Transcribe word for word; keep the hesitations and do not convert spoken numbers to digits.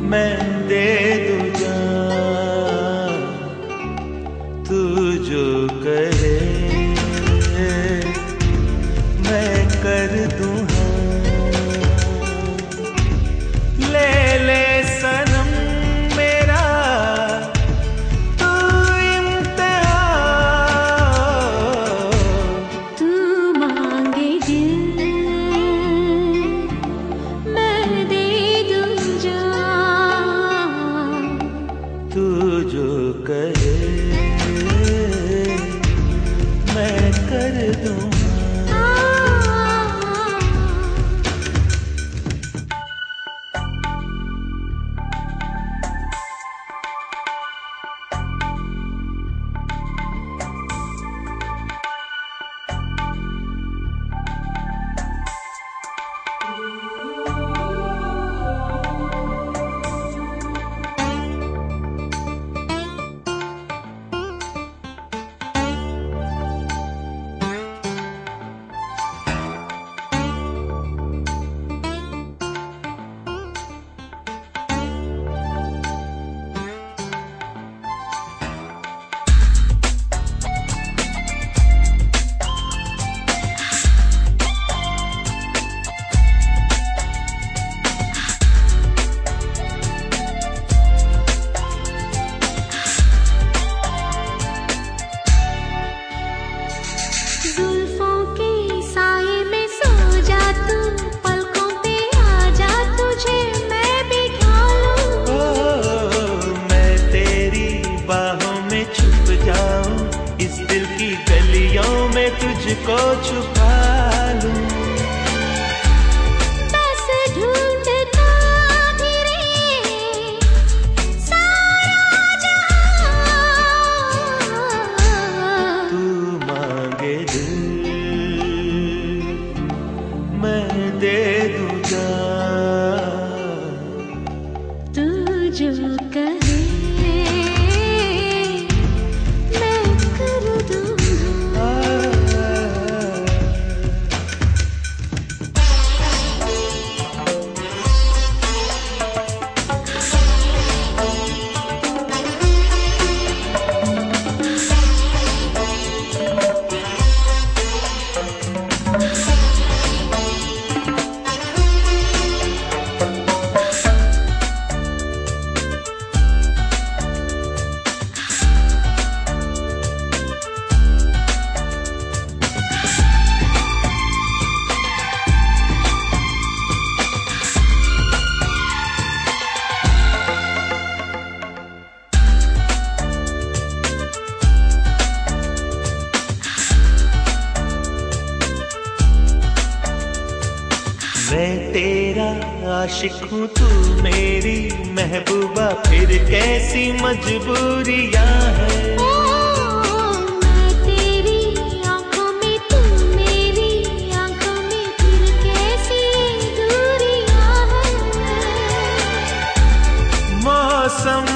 मैं दे दूं जान, तू जो कहे मैं कर दूं हाँ। ले ले सनम मेरा तू इम्तिहान, तू मांगे दिल मैं दे दूं जान, तू जो कहे मैं कर दूं। जुल्फों के साए में सो जा तू, पलकों पे आ जा तुझे मैं बिठा लूं। ओ, मैं तेरी बाहों में छुप जाऊं, इस दिल की गलियों में तुझको छुपा लूं। बस ढूंढता फिरे सारा जहां, तू मांगे दिल मैं दे दूं जान, तू जो कहे मैं कर दूं हाँ। मैं तेरा आशिक हूँ, तू मेरी महबूबा, फिर कैसी मजबूरियाँ हैं। ओ, मैं तेरी आँखों में, तू मेरी आँखों में, फिर कैसी दूरियां हैं। मौसम